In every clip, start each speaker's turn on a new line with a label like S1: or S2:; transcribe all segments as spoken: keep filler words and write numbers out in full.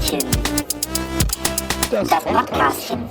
S1: Gästelistchen. Das Podcastchen.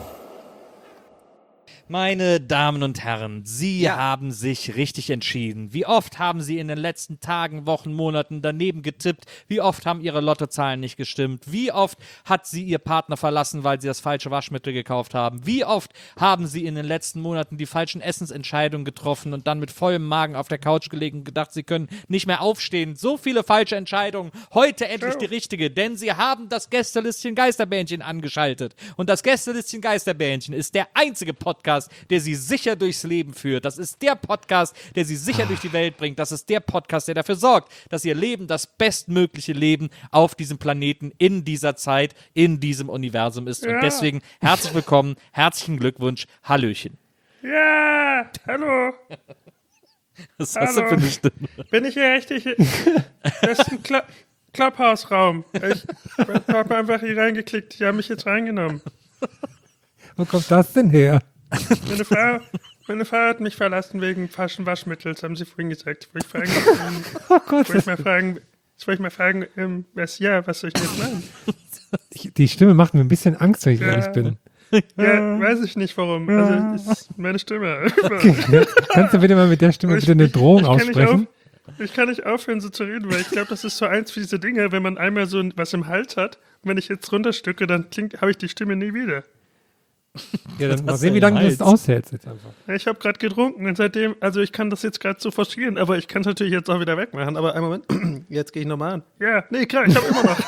S2: Meine Damen und Herren, Sie
S3: Ja.
S2: haben sich richtig entschieden. Wie oft haben Sie in den letzten Tagen, Wochen, Monaten daneben getippt? Wie oft haben Ihre Lottozahlen nicht gestimmt? Wie oft hat Sie Ihr Partner verlassen, weil Sie das falsche Waschmittel gekauft haben? Wie oft haben Sie in den letzten Monaten die falschen Essensentscheidungen getroffen und dann mit vollem Magen auf der Couch gelegen und gedacht, Sie können nicht mehr aufstehen? So viele falsche Entscheidungen. Heute endlich die richtige, denn Sie haben das Gästelistchen Geisterbähnchen angeschaltet. Und das Gästelistchen Geisterbähnchen ist der einzige Podcast, der Sie sicher durchs Leben führt. Das ist der Podcast, der Sie sicher durch die Welt bringt. Das ist der Podcast, der dafür sorgt, dass Ihr Leben das bestmögliche Leben auf diesem Planeten, in dieser Zeit, in diesem Universum ist. Und
S4: Ja.
S2: deswegen herzlich willkommen, herzlichen Glückwunsch, Hallöchen.
S4: Ja, hallo.
S2: Was hast du für eine Stimme?
S4: Bin ich hier richtig? Das ist ein Cl Clubhouse-Raum. Ich habe einfach hier reingeklickt. Die haben mich jetzt reingenommen.
S5: Wo kommt das denn her?
S4: Meine Frau, meine Frau hat mich verlassen wegen falschen Waschmittels, haben sie vorhin gesagt. Wollte ich fragen, ähm,
S5: Oh Gott,
S4: wollte ich mal fragen, jetzt wollte ich mal fragen, ähm, was, ja, was soll ich denn jetzt machen?
S5: ich, die Stimme macht mir ein bisschen Angst, wenn ich
S4: Ja.
S5: ehrlich bin.
S4: Ja, weiß ich nicht warum. Also, das ist meine Stimme.
S5: Ja, kannst du bitte mal mit der Stimme
S4: Ich-
S5: bitte eine Drohung
S4: ich kann nicht
S5: aussprechen?
S4: auf- Ich kann nicht aufhören, so zu reden, weil ich glaube, das ist so eins für diese Dinge, wenn man einmal so ein- was im Hals hat, und wenn ich jetzt runterstücke, dann klingt, habe ich die Stimme nie wieder.
S5: Ja, dann mal
S2: hast
S5: sehen,
S2: du
S5: wie lange
S2: im
S5: du das
S2: Hals?
S5: aushältst jetzt einfach.
S4: Ja, ich habe gerade getrunken und seitdem, also ich kann das jetzt gerade so forcieren, aber ich kann es natürlich jetzt auch wieder wegmachen. Aber einen Moment, jetzt gehe ich nochmal an. Ja, nee, klar, ich habe immer noch.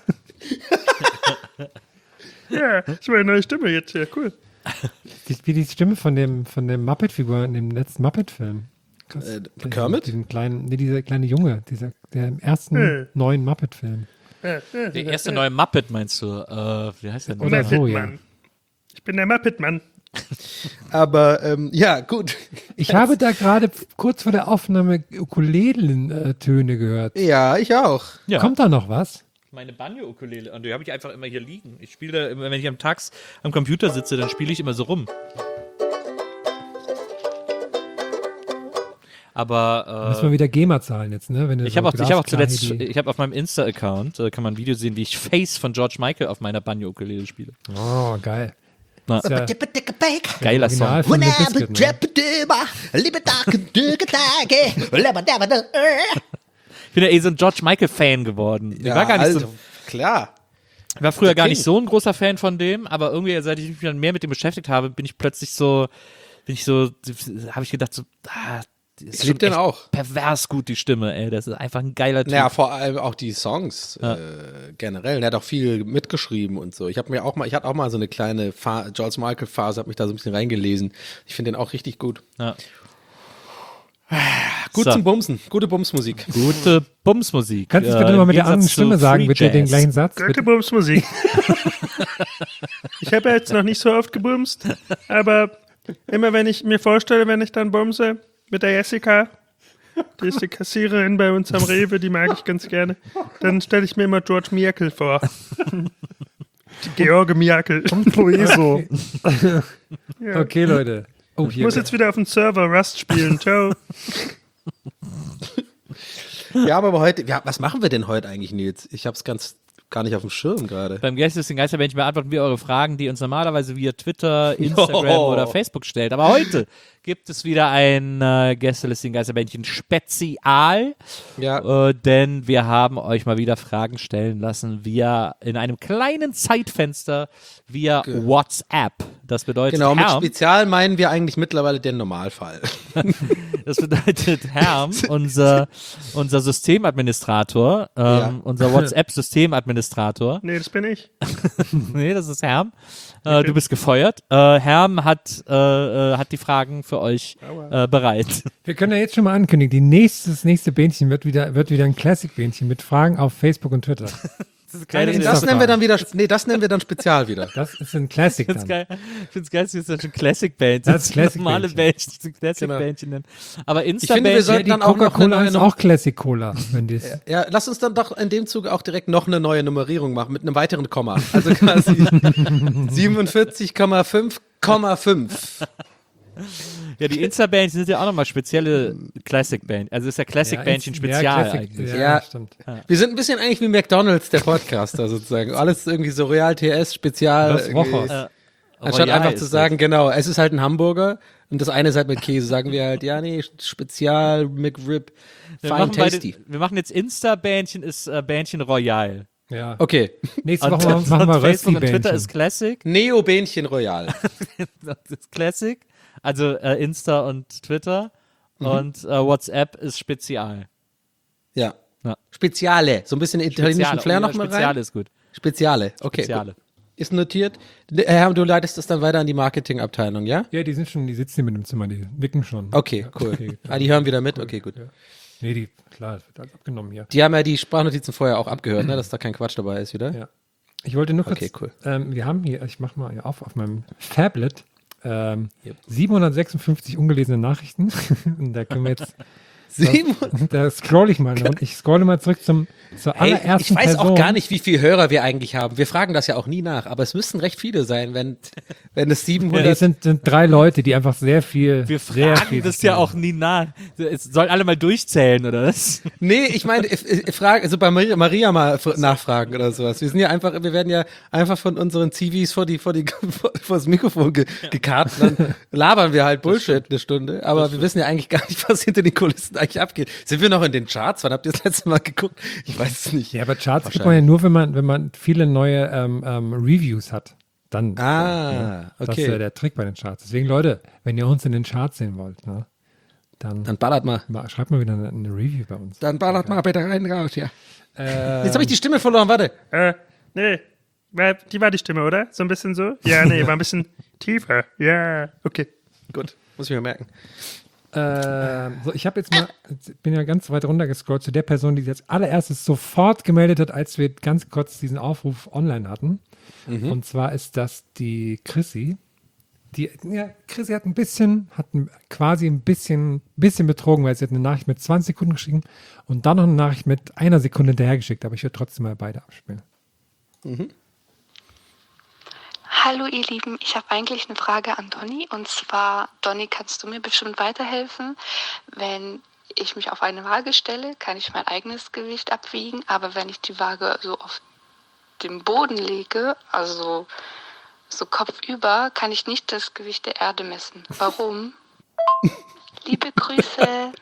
S4: Ja, das ist meine neue Stimme jetzt hier, cool.
S5: Die, wie die Stimme von dem, von dem Muppet-Figur in dem letzten Muppet-Film. Krass.
S3: Äh,
S5: Diesen-
S3: Kermit?
S5: Diesen kleinen, nee, dieser kleine Junge, dieser, der im ersten
S4: Hm.
S5: neuen Muppet-Film.
S4: Ja, ja,
S2: Der erste neue Muppet, meinst du? Äh, wie heißt der denn?
S5: Oder so,
S4: Muppet-Mann. Ich bin der Muppet-Mann.
S3: Aber ähm, ja, gut.
S5: Ich habe da gerade kurz vor der Aufnahme Ukulelen-Töne gehört.
S3: Ja, ich auch.
S2: Ja.
S5: Kommt da noch was?
S2: Meine Banjo-Ukulele, und die habe ich einfach immer hier liegen. Ich spiele, immer, wenn ich am Tags am Computer sitze, dann spiele ich immer so rum. Aber
S5: Müssen
S2: äh,
S5: wir wieder GEMA zahlen jetzt, ne? Wenn du
S2: ich
S5: so
S2: habe auch, ich hab auch
S5: glasklar
S2: zuletzt,
S5: die-
S2: ich habe auf meinem Insta-Account, äh, kann man ein Video sehen, wie ich Face von George Michael auf meiner Banjo-Ukulele spiele.
S5: Oh, geil.
S2: Na,
S5: Ist ja
S2: geiler
S5: Original
S2: Song.
S5: von Limp Bizkit, ne?
S2: Ich bin ja eh so ein George Michael-Fan geworden. Ich
S3: Ja,
S2: war gar nicht
S3: also,
S2: so,
S3: klar.
S2: ich war früher gar
S3: King.
S2: nicht so ein großer Fan von dem, aber irgendwie, seit ich mich dann mehr mit dem beschäftigt habe, bin ich plötzlich so, bin ich so, habe ich gedacht so, ah, ist
S3: Ich
S2: schon
S3: lieb den
S2: echt
S3: auch.
S2: pervers gut, die Stimme, ey. Das ist einfach ein geiler Typ.
S3: Naja, vor allem auch die Songs
S2: Ja.
S3: äh, generell. Er hat auch viel mitgeschrieben und so. Ich habe mir auch mal, ich hatte auch mal so eine kleine Fa- George Michael Phase, habe mich da so ein bisschen reingelesen. Ich finde den auch richtig gut.
S2: Ja.
S3: Gut
S2: So.
S3: zum Bumsen, gute Bumsmusik.
S2: Gute Bumsmusik.
S5: Kannst du es
S2: Äh,
S5: bitte
S2: im
S5: mal mit der
S2: Gegensatz
S5: anderen
S2: zu
S5: Stimme sagen,
S2: Free
S5: bitte den
S2: Jazz.
S5: gleichen Satz?
S4: Gute
S5: Bitte.
S4: Bumsmusik. Ich habe ja jetzt noch nicht so oft gebumst, aber immer wenn ich mir vorstelle, wenn ich dann bumse mit der Jessica, die ist die Kassiererin bei uns am Rewe, die mag ich ganz gerne, dann stelle ich mir immer George Michael vor. Die George Michael.
S5: Luiso.
S4: Ja.
S5: Okay, Leute. Oh,
S4: Ich
S5: hier.
S4: muss jetzt wieder auf dem Server Rust spielen. Ciao.
S3: Ja, aber heute, ja, was machen wir denn heute eigentlich, Nils? Ich habe es ganz gar nicht auf dem Schirm gerade.
S2: Beim Gästelistchen Geisterbändchen beantworten wir eure Fragen, die ihr uns normalerweise via Twitter, Instagram
S3: Oh.
S2: oder Facebook stellt. Aber heute gibt es wieder ein äh, Gästelistchen Geisterbändchen Spezial,
S3: Ja,
S2: äh, denn wir haben euch mal wieder Fragen stellen lassen via in einem kleinen Zeitfenster via WhatsApp. Das bedeutet,
S3: genau. Mit
S2: Herm,
S3: Spezial meinen wir eigentlich mittlerweile den Normalfall.
S2: das bedeutet Herm, unser, unser Systemadministrator, ähm,
S3: Ja.
S2: unser WhatsApp-Systemadministrator.
S4: Nee, das bin ich.
S2: Nee, das ist Herm. Äh, du bist gefeuert. Äh, Herm hat, äh, äh, hat die Fragen für euch äh, bereit.
S5: Wir können ja jetzt schon mal ankündigen, die nächste, das nächste Bähnchen wird wieder, wird wieder ein Classic-Bähnchen mit Fragen auf Facebook und Twitter.
S2: Das ist geil, dass
S5: Keine
S2: ihr
S3: Das
S2: das,
S3: nennen wir dann wieder, nee, das nennen wir dann Spezial wieder.
S5: Das ist ein Classic
S2: ich find's
S5: dann.
S2: geil, ich find's geil, dass ihr das schon Classic Band,
S5: Das ist Classic
S2: normale
S5: Bändchen.
S2: Band, das Classic
S3: Genau.
S2: Bändchen nennen. Aber
S3: finde, wir
S2: Insta-Bändchen,
S3: sollten
S5: Die
S3: dann auch noch
S5: Coca-Cola
S3: eine
S5: ist
S3: neue
S5: auch Classic Cola, wenn die
S3: Ja, lass uns dann doch in dem Zug auch direkt noch eine neue Nummerierung machen mit einem weiteren Komma. Also quasi siebenundvierzig Komma fünf Komma fünf.
S2: Ja, die Insta-Bändchen sind ja auch nochmal spezielle Classic-Band. Also ist ja Classic-Bändchen
S5: Ja,
S2: Spezial
S5: Classic-
S2: eigentlich.
S5: Ja,
S3: Ja.
S5: stimmt.
S3: Wir sind ein bisschen eigentlich wie McDonalds, der Podcaster sozusagen. Alles irgendwie so Real T S, Spezial.
S5: Das
S3: irgendwie.
S5: Wochers.
S2: Äh,
S3: Anstatt
S2: Royal
S3: einfach
S2: ist
S3: zu
S2: das.
S3: sagen, genau, es ist halt ein Hamburger und das eine ist halt mit Käse, sagen wir halt, ja, nee, Spezial, McRib,
S2: Wir
S3: fine
S2: machen, bei
S3: tasty.
S2: den, wir machen jetzt Insta-Bändchen, ist äh, Bändchen Royal.
S5: Ja.
S3: Okay,
S5: Nächste
S2: Und,
S5: Woche
S2: und
S5: machen wir
S2: Facebook und Twitter
S5: Rösti-Bändchen.
S2: ist Classic.
S3: Neo-Bähnchen Royal.
S2: Das ist Classic. Also äh, Insta und Twitter. Und äh, WhatsApp ist Spezial.
S3: Ja.
S2: Ja.
S3: Speziale, so ein bisschen italienischen
S2: Speziale.
S3: Flair
S2: Oh, ja,
S3: noch mal
S2: Speziale
S3: rein.
S2: ist gut.
S3: Speziale, okay.
S2: Speziale.
S3: Gut. Ist notiert. Herr, du leitest das dann weiter an die Marketingabteilung, ja?
S5: Ja, die sind schon, die sitzen hier mit im Zimmer, die nicken schon.
S3: Okay, cool.
S5: Okay,
S3: ah, die hören wieder mit? Okay, gut.
S5: Ja. Nee, die, klar, das wird alles abgenommen hier.
S3: Die haben ja die Sprachnotizen vorher auch abgehört, ne, dass da kein Quatsch dabei ist wieder.
S5: Ja. Ich wollte nur kurz,
S3: Okay, cool.
S5: ähm, wir haben hier, ich mach mal hier auf, auf meinem Tablet, ähm,
S3: Yep.
S5: siebenhundertsechsundfünfzig ungelesene Nachrichten. Und da können wir jetzt,
S3: Simon.
S5: da scroll ich mal. Und ich scrolle mal zurück zum, zur
S3: Hey,
S5: allerersten
S3: ich weiß
S5: Person.
S3: auch gar nicht, wie viele Hörer wir eigentlich haben. Wir fragen das ja auch nie nach, aber es müssten recht viele sein, wenn, wenn es
S5: Ja,
S3: siebenhundert.
S5: das sind, sind drei Leute, die einfach sehr viel,
S2: Wir
S5: sehr
S2: fragen
S5: viel
S2: das ja auch nie nach. Es soll alle mal durchzählen, oder was?
S3: Nee, ich meine, ich, ich frage, also bei Maria, Maria mal f- nachfragen oder sowas. Wir sind ja einfach, wir werden ja einfach von unseren C Vs vor die, vor die, vor, vor das Mikrofon ge, gekarrt. Dann labern wir halt Bullshit eine Stunde. Aber wir wissen ja eigentlich gar nicht, was hinter den Kulissen eigentlich abgeht. Sind wir noch in den Charts? Wann habt ihr das letzte Mal geguckt? Ich weiß es nicht.
S5: Ja, aber Charts gibt man ja nur, wenn man, wenn man viele neue ähm, ähm, Reviews hat. Dann,
S3: Ah,
S5: das ist ja
S3: okay.
S5: der Trick bei den Charts. Deswegen, Leute, wenn ihr uns in den Charts sehen wollt, ne, dann,
S3: Dann ballert mal.
S5: ma- schreibt mal wieder eine, eine Review bei uns.
S3: Dann ballert mal bitte rein raus, ja.
S5: Äh,
S3: Jetzt habe ich die Stimme verloren, warte.
S4: Äh, nee. War- Die war die Stimme, oder? So ein bisschen so? Ja, nee, war ein bisschen tiefer. Ja, okay.
S3: Gut, muss ich mir merken.
S5: äh, so, ich habe jetzt mal, jetzt bin ja ganz weit runter gescrollt zu der Person, die sich als allererstes sofort gemeldet hat, als wir ganz kurz diesen Aufruf online hatten. Und zwar ist das die Chrissy. Die, ja, Chrissy hat ein bisschen, hat ein, quasi ein bisschen, bisschen betrogen, weil sie hat eine Nachricht mit zwanzig Sekunden geschrieben und dann noch eine Nachricht mit einer Sekunde hinterhergeschickt, aber ich würde trotzdem mal beide abspielen.
S6: Hallo ihr Lieben, ich habe eigentlich eine Frage an Donny und zwar, Donny, kannst du mir bestimmt weiterhelfen? Wenn ich mich auf eine Waage stelle, kann ich mein eigenes Gewicht abwiegen, aber wenn ich die Waage so auf den Boden lege, also so kopfüber, kann ich nicht das Gewicht der Erde messen. Warum? Liebe Grüße.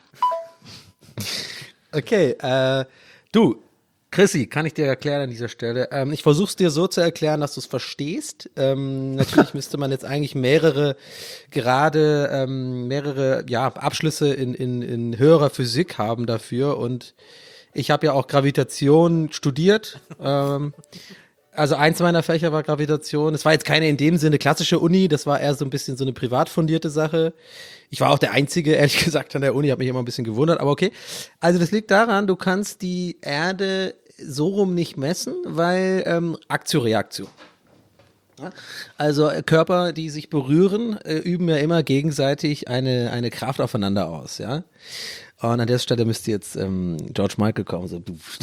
S3: Okay, äh, du, Chrissy, kann ich dir erklären an dieser Stelle. Ähm, ich versuche es dir so zu erklären, dass du es verstehst. Ähm, natürlich müsste man jetzt eigentlich mehrere, gerade ähm, mehrere ja, Abschlüsse in, in, in höherer Physik haben dafür. Und ich habe ja auch Gravitation studiert. Ähm, also eins meiner Fächer war Gravitation. Es war jetzt keine in dem Sinne klassische Uni, das war eher so ein bisschen so eine privat fundierte Sache. Ich war auch der Einzige, ehrlich gesagt, an der Uni, habe mich immer ein bisschen gewundert, aber okay. Also das liegt daran, du kannst die Erde so rum nicht messen, weil ähm, Aktio-Reaktio. Ja? Also äh, Körper, die sich berühren, äh, üben ja immer gegenseitig eine, eine Kraft aufeinander aus, ja. Und an der Stelle müsste jetzt ähm, George Michael kommen, so.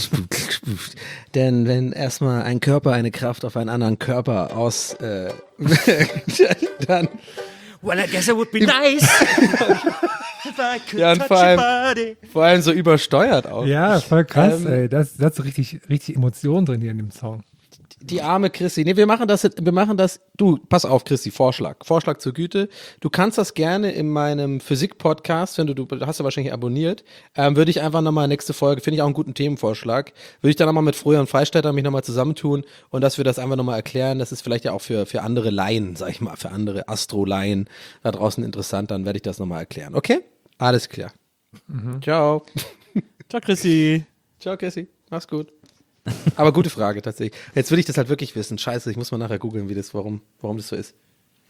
S3: Denn wenn erstmal ein Körper eine Kraft auf einen anderen Körper aus, äh, dann
S2: Well, I guess it would be nice if I could
S3: Ja, und
S2: touch
S3: vor
S2: your
S3: allem-
S2: body.
S3: vor allem so übersteuert auch.
S5: Ja, voll krass,
S3: Ähm,
S5: ey. Das, das ist so richtig, richtig Emotion drin hier in dem Song.
S3: Die arme Chrissy. Nee, wir machen das, wir machen das. Du, pass auf, Chrissy, Vorschlag. Vorschlag zur Güte. Du kannst das gerne in meinem Physik-Podcast, wenn du, du hast ja wahrscheinlich abonniert, ähm, würde ich einfach nochmal nächste Folge, finde ich auch einen guten Themenvorschlag, würde ich dann nochmal mit Florian Freistetter mich nochmal zusammentun und dass wir das einfach nochmal erklären. Das ist vielleicht ja auch für, für andere Laien, sag ich mal, für andere Astro-Laien da draußen interessant. Dann werde ich das nochmal erklären. Okay? Alles klar. Ciao.
S2: Ciao, Chrissy.
S3: Ciao, Cassie. Mach's gut. Aber gute Frage tatsächlich. Jetzt will ich das halt wirklich wissen. Scheiße, ich muss mal nachher googeln, wie das, warum, warum das so ist.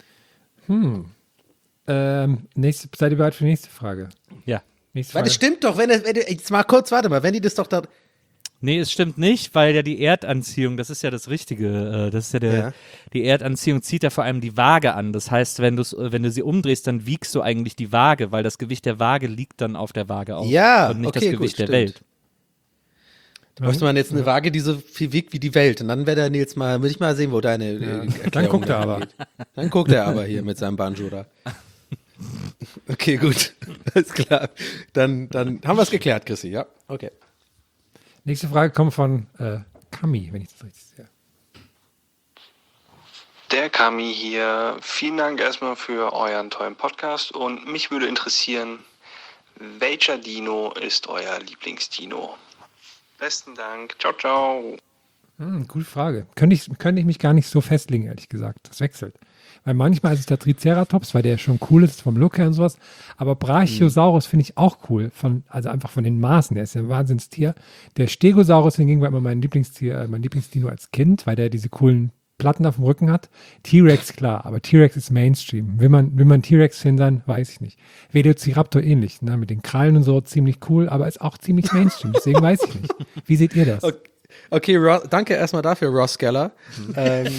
S5: Ähm, nächste, seid ihr bereit für die nächste Frage?
S2: Ja.
S5: Nächste
S3: Weil
S5: Frage.
S3: das stimmt doch, wenn, das, wenn das, jetzt mal kurz, warte mal, wenn die das doch da.
S2: Nee, es stimmt nicht, weil ja die Erdanziehung, das ist ja das Richtige, äh, das ist ja der,
S3: Ja.
S2: die Erdanziehung zieht ja vor allem die Waage an. Das heißt, wenn, du's, wenn du sie umdrehst, dann wiegst du eigentlich die Waage, weil das Gewicht der Waage liegt dann auf der Waage auch
S3: Ja,
S2: und nicht
S3: okay,
S2: das
S3: gut,
S2: Gewicht der
S3: stimmt.
S2: Welt.
S3: Da bräuchte man jetzt eine Waage, die so viel wiegt wie die Welt. Und dann wäre der Nils mal, würde ich mal sehen, wo deine. äh, Erklärung
S5: Dann guckt er
S3: da
S5: aber.
S3: geht. Dann guckt er aber hier mit seinem Banjo da. Okay, gut. Alles klar. Dann, dann haben wir es geklärt, Chrissy, ja? Okay.
S5: Nächste Frage kommt von äh, Kami, wenn ich das richtig sehe.
S7: Der Kami hier. Vielen Dank erstmal für euren tollen Podcast und mich würde interessieren, welcher Dino ist euer Lieblingsdino? Besten Dank. Ciao, ciao.
S5: Hm, gute Frage. Könnte ich, könnte ich mich gar nicht so festlegen, ehrlich gesagt. Das wechselt. Weil manchmal ist es der Triceratops, weil der schon cool ist vom Look her und sowas. Aber Brachiosaurus finde ich auch cool. Von, also einfach von den Maßen. Der ist ja ein Wahnsinnstier. Der Stegosaurus hingegen war immer mein Lieblingstier, äh, mein Lieblingsdino als Kind, weil der diese coolen Platten auf dem Rücken hat. T-Rex, klar, aber T-Rex ist Mainstream. Will man, will man T-Rex-Fan sein, weiß ich nicht. Velociraptor ähnlich, ne? Mit den Krallen und so, ziemlich cool, aber ist auch ziemlich Mainstream, deswegen weiß ich nicht. Wie seht ihr das?
S3: Okay, okay Ro- danke erstmal dafür, Ross Geller. ähm,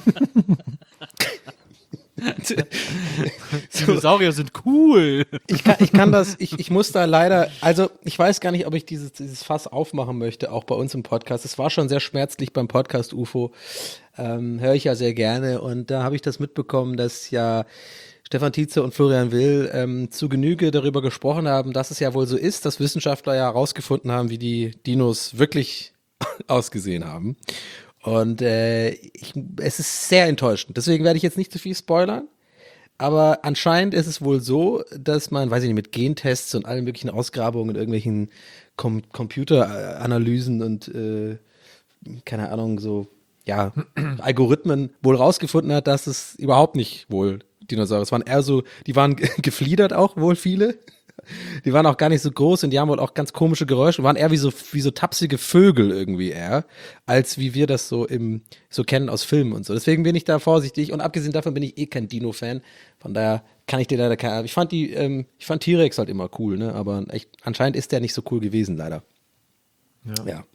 S2: Dinosaurier sind cool.
S3: ich, kann, ich kann das, ich, ich muss da leider, also ich weiß gar nicht, ob ich dieses, dieses Fass aufmachen möchte, auch bei uns im Podcast. Es war schon sehr schmerzlich beim Podcast U F O. Ähm, höre ich ja sehr gerne und da habe ich das mitbekommen, dass ja Stefan Tietze und Florian Will ähm, zu Genüge darüber gesprochen haben, dass es ja wohl so ist, dass Wissenschaftler ja herausgefunden haben, wie die Dinos wirklich ausgesehen haben. Und äh, ich, es ist sehr enttäuschend. Deswegen werde ich jetzt nicht zu viel spoilern. Aber anscheinend ist es wohl so, dass man, weiß ich nicht, mit Gentests und allen möglichen Ausgrabungen, irgendwelchen Com- Computeranalysen und äh, keine Ahnung, so ja, Algorithmen wohl rausgefunden hat, dass es überhaupt nicht wohl Dinosaurier. Es waren eher so, die waren gefliedert auch wohl viele. Die waren auch gar nicht so groß und die haben wohl auch ganz komische Geräusche, waren eher wie so, wie so tapsige Vögel irgendwie eher, als wie wir das so im, so kennen aus Filmen und so. Deswegen bin ich da vorsichtig und abgesehen davon bin ich eh kein Dino-Fan. Von daher kann ich dir leider keine, ich fand die, ähm, ich fand T-Rex halt immer cool, ne, aber echt, anscheinend ist der nicht so cool gewesen, leider.
S5: Ja.
S3: Ja.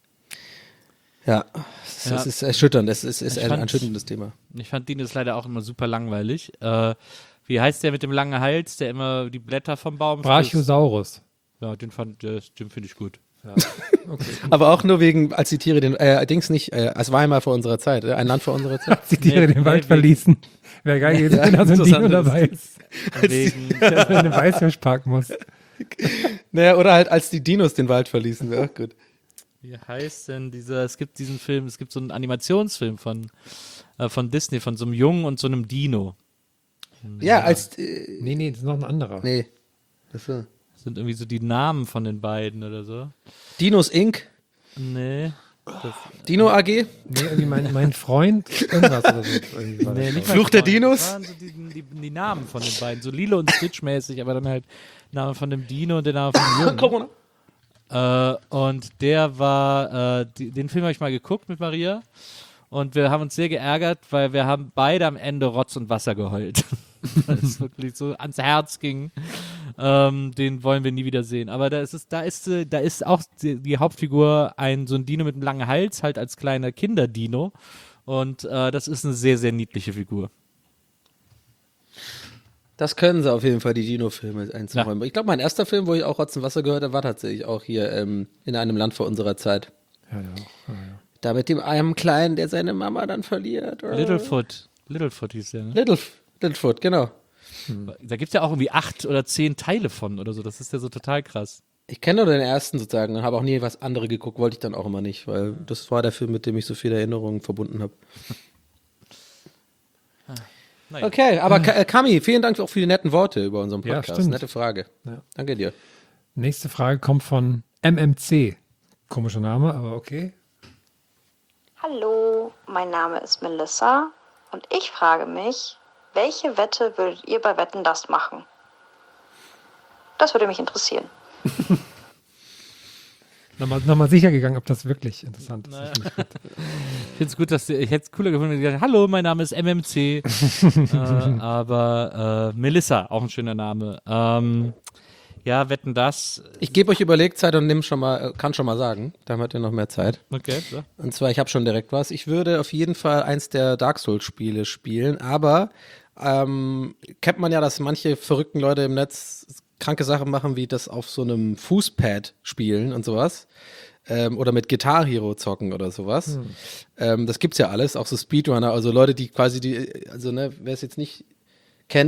S3: Ja, das,
S2: Ja.
S3: das ist erschütternd, das ist, ist
S2: Ich
S3: ein
S2: fand-
S3: erschütterndes Thema.
S2: Ich fand Dinos leider auch immer super langweilig. Äh, wie heißt der mit dem langen Hals, der immer die Blätter vom Baum frisst?
S5: Brachiosaurus.
S2: Ja, den fand, äh, den finde ich gut.
S5: Ja. Okay.
S3: Aber auch nur wegen, als die Tiere den, äh, Dings nicht, äh, es war einmal vor unserer Zeit, äh, ein Land vor unserer Zeit.
S5: Als die Tiere
S2: Nee,
S5: den Wald
S2: nee,
S5: verließen. Wäre geil gewesen, wenn da so ein
S3: interessant
S5: Dino
S3: ist.
S5: dabei ist,
S2: Wegen,
S5: der in den Weißfisch parken muss.
S3: Naja, oder halt als die Dinos den Wald verließen, wäre auch gut.
S2: wie heißt denn dieser, es gibt diesen Film, es gibt so einen Animationsfilm von, äh, von Disney, von so einem Jungen und so einem Dino.
S3: Ja, als, äh,
S5: Nee, nee, das ist noch ein anderer.
S3: nee. Achso.
S2: Das sind irgendwie so die Namen von den beiden oder so.
S3: Dinos Incorporated,
S2: Nee.
S3: Dino A G,
S5: Nee, irgendwie mein, mein Freund, irgendwas oder so. Irgendwie war
S2: Nee,
S5: das.
S2: nicht
S3: Fluch
S2: mein
S3: der
S2: Freund.
S3: Dinos?
S2: Das waren so die, die, die Namen von den beiden. So Lilo und Stitch mäßig, aber dann halt Name von dem Dino und der Name von dem Jungen.
S3: Corona.
S2: Äh, und der war, äh, die, den Film habe ich mal geguckt mit Maria und wir haben uns sehr geärgert, weil wir haben beide am Ende Rotz und Wasser geheult. Weil es wirklich so ans Herz ging. Ähm, den wollen wir nie wieder sehen. Aber da ist es, da ist, äh, da ist auch die, die Hauptfigur ein so ein Dino mit einem langen Hals, halt als kleiner Kinderdino. Und äh, das ist eine sehr, sehr niedliche Figur.
S3: Das können sie auf jeden Fall, die Dino-Filme einzuräumen. Ich glaube, mein erster Film, wo ich auch Rotz und Wasser gehört habe, war tatsächlich auch hier ähm, in einem Land vor unserer Zeit.
S5: Ja, ja, ja, ja.
S3: Da mit dem einem Kleinen, der seine Mama dann verliert. Oder?
S2: Littlefoot. Littlefoot hieß der, ne?
S3: Little, Littlefoot, genau.
S2: Da gibt es ja auch irgendwie acht oder zehn Teile von oder so. Das ist ja so total krass.
S3: Ich kenne nur den ersten sozusagen und habe auch nie was andere geguckt, wollte ich dann auch immer nicht, weil das war der Film, mit dem ich so viele Erinnerungen verbunden habe.
S2: Naja.
S3: Okay, aber Ka- äh, Kami, vielen Dank auch für die netten Worte über unseren
S5: Ja,
S3: Podcast.
S5: stimmt.
S3: Nette Frage.
S5: Ja.
S3: Danke dir.
S5: Nächste Frage kommt von M M C. Komischer Name, aber okay.
S1: Hallo, mein Name ist Melissa und ich frage mich, welche Wette würdet ihr bei Wetten das machen? Das würde mich interessieren.
S5: Nochmal, nochmal sicher gegangen, ob das wirklich interessant ist.
S2: Naja.
S5: Das finde ich gut.
S2: Ich finde es gut, dass die, ich hätte es cooler gefunden, wenn die gesagt hätten, hallo, mein Name ist M M C. äh, aber äh, Melissa, auch ein schöner Name. Ähm, ja, wetten das.
S3: Ich gebe euch Überlegzeit und nimm schon mal, äh, kann schon mal sagen, da habt ihr noch mehr Zeit.
S2: Okay, so.
S3: Und zwar, ich habe schon direkt was. Ich würde auf jeden Fall eins der Dark Souls-Spiele spielen, aber ähm, kennt man ja, dass manche verrückten Leute im Netz kranke Sachen machen, wie das auf so einem Fußpad spielen und sowas. Ähm, oder mit Guitar Hero zocken oder sowas.
S5: Hm.
S3: Ähm, das gibt's ja alles, auch so Speedrunner, also Leute, die quasi die, also ne, wer es jetzt nicht kennt,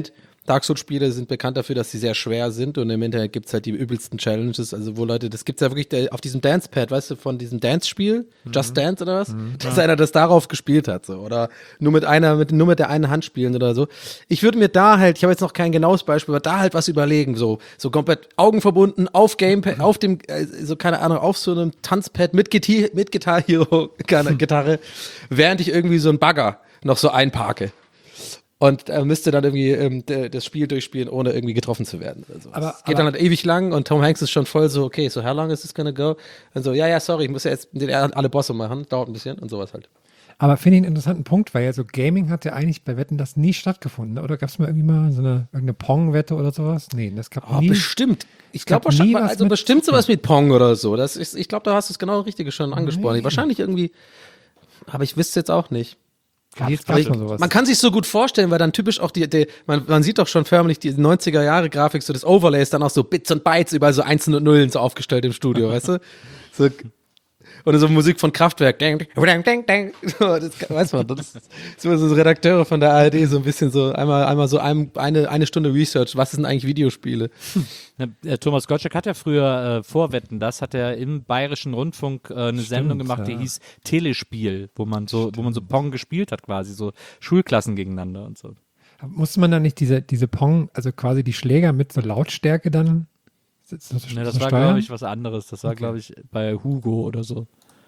S3: Dark Souls-Spiele sind bekannt dafür, dass sie sehr schwer sind und im Internet gibt es halt die übelsten Challenges, also wo Leute, das gibt es ja wirklich der, auf diesem Dance-Pad, weißt du, von diesem Dance-Spiel, mhm. Just Dance oder was, mhm, dass einer das darauf gespielt hat, so, oder nur mit einer, mit, nur mit der einen Hand spielen oder so. Ich würde mir da halt, ich habe jetzt noch kein genaues Beispiel, aber da halt was überlegen, so, so komplett Augen verbunden, auf Gamepad, auf dem, äh, so keine Ahnung, auf so einem Tanzpad mit, Giti- mit Guitar Hero, keine Gitarre, während ich irgendwie so einen Bagger noch so einparke. Und er müsste dann irgendwie ähm, d- das Spiel durchspielen, ohne irgendwie getroffen zu werden. Also,
S5: Aber-
S3: es geht
S5: aber-
S3: dann halt ewig lang und Tom Hanks ist schon voll so, okay, so how long is this gonna go? Und so, ja, ja, sorry, ich muss ja jetzt den, alle Bosse machen, dauert ein bisschen und sowas halt.
S5: Aber finde ich einen interessanten Punkt, weil ja so Gaming hat ja eigentlich bei Wetten das nie stattgefunden, ne? Oder gab es mal irgendwie mal so eine irgendeine Pong-Wette oder sowas? Nee, das gab
S3: Oh,
S5: nie.
S3: bestimmt. Ich glaube
S5: gab
S3: wahrscheinlich,
S5: nie was
S3: also
S5: mit
S3: bestimmt
S5: Zocken.
S3: sowas mit Pong oder so. Das ist, ich glaube, da hast du es genau Richtige schon angesprochen.
S5: Nee.
S3: Wahrscheinlich irgendwie, aber ich wüsste jetzt auch nicht.
S5: Jetzt
S3: Aber
S5: gab's
S3: ich,
S5: mal sowas.
S3: man kann sich so gut vorstellen, weil dann typisch auch die, die man, man sieht doch schon förmlich die neunziger Jahre Grafik, so das Overlay ist dann auch so Bits und Bytes, überall so Einsen und Nullen so aufgestellt im Studio, weißt du? So, oder so Musik von Kraftwerk. Ding, ding, ding, ding. So, das weiß man, das ist so, so Redakteure von der A R D so ein bisschen so einmal, einmal so ein, eine, eine Stunde Research, was sind eigentlich Videospiele?
S2: Ja, äh, Thomas Gottschalk hat ja früher äh, vor Wetten, das hat er im Bayerischen Rundfunk äh, eine
S5: Stimmt,
S2: Sendung gemacht, die
S5: ja.
S2: hieß Telespiel, wo man so, wo man so Pong gespielt hat quasi, so Schulklassen gegeneinander und so.
S5: Musste man dann nicht diese, diese Pong, also quasi die Schläger mit so Lautstärke dann so, so,
S2: Ne, das
S5: so
S2: war,
S5: steuern?
S2: glaube ich, was anderes. Das war, glaube ich, bei Hugo oder so.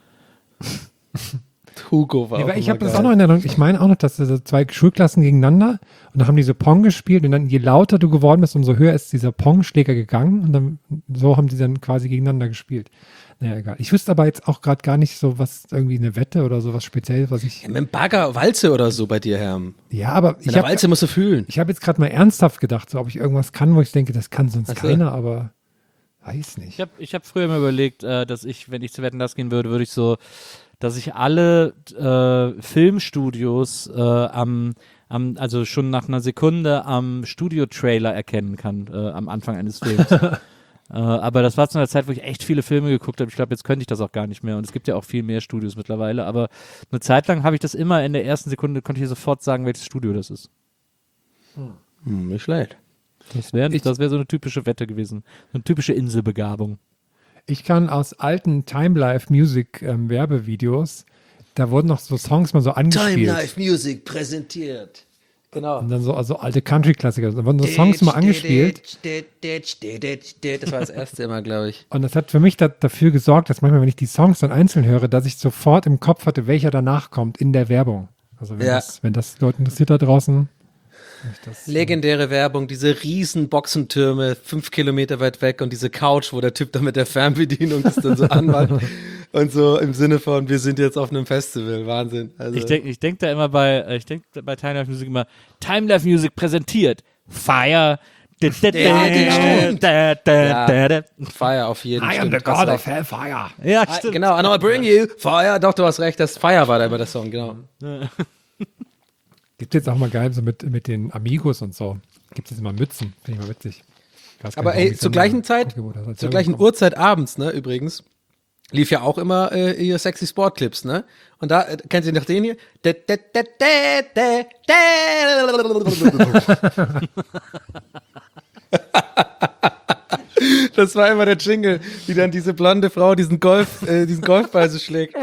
S3: Hugo war
S5: Nee,
S3: auch
S5: weil ich
S3: immer
S5: habe das
S3: geil.
S5: auch noch in Erinnerung. Ich meine auch noch, dass so zwei Schulklassen gegeneinander und dann haben die so Pong gespielt und dann je lauter du geworden bist, umso höher ist dieser Pong-Schläger gegangen und dann so haben die dann quasi gegeneinander gespielt. Naja, egal. Ich wüsste aber jetzt auch gerade gar nicht so was, irgendwie eine Wette oder sowas Spezielles, was ich.
S3: Ja, mit dem Bagger, Walze oder so bei dir, Herr.
S5: Ja, aber
S3: Mit
S5: ich
S3: der
S5: habe
S3: Walze musst du fühlen.
S5: ich hab jetzt gerade mal ernsthaft gedacht, so, ob ich irgendwas kann, wo ich denke, das kann sonst
S3: Ach so.
S5: keiner, aber weiß nicht.
S2: Ich habe ich hab früher immer überlegt, äh, dass ich, wenn ich zu Wetten, das gehen würde, würde ich so, dass ich alle äh, Filmstudios äh, am, am, also schon nach einer Sekunde am Studio-Trailer erkennen kann, äh, am Anfang eines Films. äh, aber das war zu einer Zeit, wo ich echt viele Filme geguckt habe. Ich glaube, jetzt könnte ich das auch gar nicht mehr. Und es gibt ja auch viel mehr Studios mittlerweile. Aber eine Zeit lang habe ich das immer in der ersten Sekunde, konnte ich sofort sagen, welches Studio das ist.
S3: Hm, nicht schlecht.
S2: Das wäre das wär so eine typische Wette gewesen. So eine typische Inselbegabung.
S5: Ich kann aus alten Time Life Music ähm, Werbevideos, da wurden noch so Songs mal so angespielt.
S3: Music präsentiert. Genau.
S5: Und dann so also alte Country-Klassiker. Da wurden so Songs mal angespielt.
S3: Das war das erste immer, glaube ich.
S5: Und das hat für mich da, dafür gesorgt, dass manchmal, wenn ich die Songs dann einzeln höre, dass ich sofort im Kopf hatte, welcher danach kommt in der Werbung. Also wenn,
S3: Ja.
S5: das, wenn das Leute interessiert da draußen. ich Das,
S3: Legendäre Werbung, diese riesen Boxentürme, fünf Kilometer weit weg und diese Couch, wo der Typ da mit der Fernbedienung das dann so anmacht. Und so im Sinne von, wir sind jetzt auf einem Festival. Wahnsinn. Also,
S2: Ich denke ich denk da immer bei, äh, ich denke bei Time Life Music immer, Time Life Music präsentiert Fire. Da, da,
S3: Ja, das stimmt.
S2: da, da,
S3: Ja.
S2: da, da.
S3: Fire auf jeden Fall.
S5: I am the God of Hellfire.
S2: Ja,
S3: Ah,
S2: stimmt.
S3: genau, and I'll bring you Fire. Doch, du hast recht, das Fire war da immer der Song, genau.
S5: Gibt jetzt auch mal geil so mit, mit den Amigos und so. Gibt es jetzt immer Mützen. Finde ich mal witzig. Ich weiß gar
S3: Aber
S5: nicht, warum
S3: ey,
S5: ich
S3: zur
S5: so
S3: gleichen
S5: ein
S3: Zeit,
S5: Angebot als
S3: zur
S5: Werbung
S3: gleichen
S5: bekomme.
S3: Uhrzeit abends, ne, übrigens, lief ja auch immer äh, ihr sexy Sportclips, ne? Und da, äh, kennt ihr noch den hier? Da, da, da, da, da, da. Das war immer der Jingle, wie dann diese blonde Frau diesen Golf, äh, diesen Golfball so schlägt.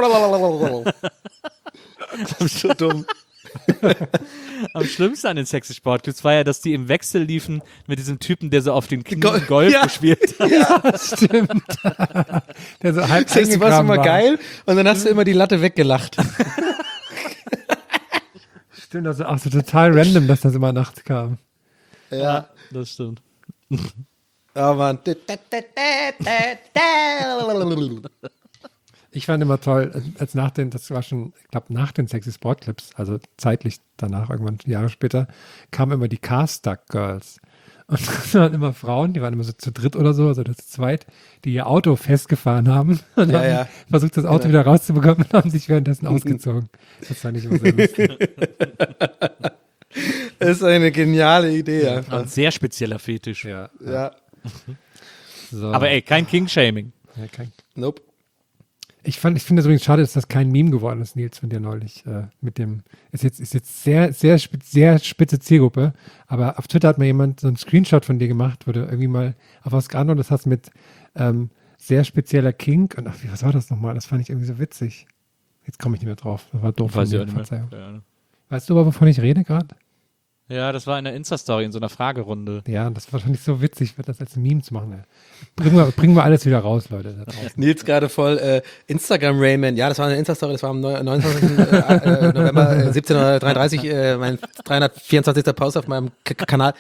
S3: Das ist so dumm.
S2: Am schlimmsten an den sexy Sportclips war ja, dass die im Wechsel liefen mit diesem Typen, der so auf den Knien
S3: Golf-
S2: Golf
S3: ja.
S2: gespielt hat.
S5: Ja, stimmt. Der so halb
S3: Das heißt, du warst
S5: eingegraben
S3: immer
S5: war.
S3: geil und dann hast du immer die Latte weggelacht.
S5: Stimmt, also auch so total random, dass das immer nachts kam.
S3: Ja.
S2: Das stimmt.
S3: Oh Mann.
S5: Ich fand immer toll, als nach den, das war schon, ich glaube, nach den Sexy Sport Clips, also zeitlich danach, irgendwann Jahre später, kamen immer die Car-Stuck Girls. Und das waren immer Frauen, die waren immer so zu dritt oder so, also zu zweit, die ihr Auto festgefahren haben und
S3: Ja,
S5: haben
S3: ja.
S5: versucht, das Auto wieder rauszubekommen und haben sich währenddessen ausgezogen. Das fand ich immer sehr lustig.
S3: Das ist eine geniale Idee einfach.
S2: Ein sehr spezieller Fetisch.
S5: Ja,
S3: Ja.
S5: so.
S2: Aber ey, kein King-Shaming.
S5: Ja, kein,
S3: Nope.
S5: Ich fand, ich finde es übrigens schade, dass das kein Meme geworden ist, Nils, von dir neulich. Äh, mit dem, ist jetzt, ist jetzt sehr, sehr, spitz, sehr spitze Zielgruppe, aber auf Twitter hat mir jemand so einen Screenshot von dir gemacht, wo du irgendwie mal auf was geantwortet hast mit ähm, sehr spezieller Kink und ach, wie, was war das nochmal? Das fand ich irgendwie so witzig. Jetzt komme ich nicht mehr drauf. Das war doof.
S2: Weiß
S5: von
S2: ich
S5: mir.
S2: auch nicht mehr.
S5: Verzeihung.
S2: Ja.
S5: Weißt du aber, wovon ich rede gerade?
S2: Ja, das war in der Insta-Story, in so einer Fragerunde.
S5: Ja, das war schon nicht so witzig, das als Meme zu machen. Bringen wir, bringen wir alles wieder raus, Leute. Da draußen.
S3: Nils gerade voll äh, Instagram Rayman. Ja, das war eine Insta-Story, das war am neunundzwanzigsten äh, November äh, siebzehn Uhr dreiunddreißig, äh, mein dreihundertvierundzwanzigster Post auf meinem K K Kanal.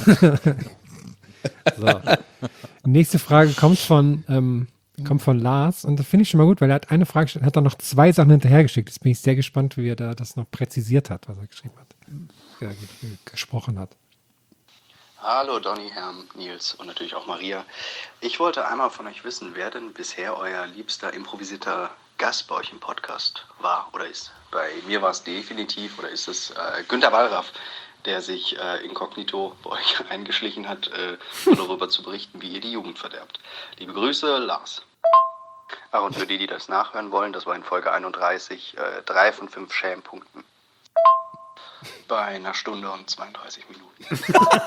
S5: So. Nächste Frage kommt von, ähm, kommt von Lars und das finde ich schon mal gut, weil er hat eine Frage gestellt, hat dann noch zwei Sachen hinterhergeschickt. Jetzt bin ich sehr gespannt, wie er da das noch präzisiert hat, was er geschrieben hat, ja, gesprochen hat.
S8: Hallo Donny, Herm, Nils und natürlich auch Maria. Ich wollte einmal von euch wissen, wer denn bisher euer liebster improvisierter Gast bei euch im Podcast war oder ist. Bei mir war es definitiv oder ist es äh, Günter Wallraff, der sich äh, inkognito bei euch eingeschlichen hat, äh, um darüber zu berichten, wie ihr die Jugend verderbt. Liebe Grüße, Lars. Ach, und für die, die das nachhören wollen, das war in Folge einunddreißig, äh, drei von fünf Schämpunkten. Bei einer Stunde und zweiunddreißig Minuten.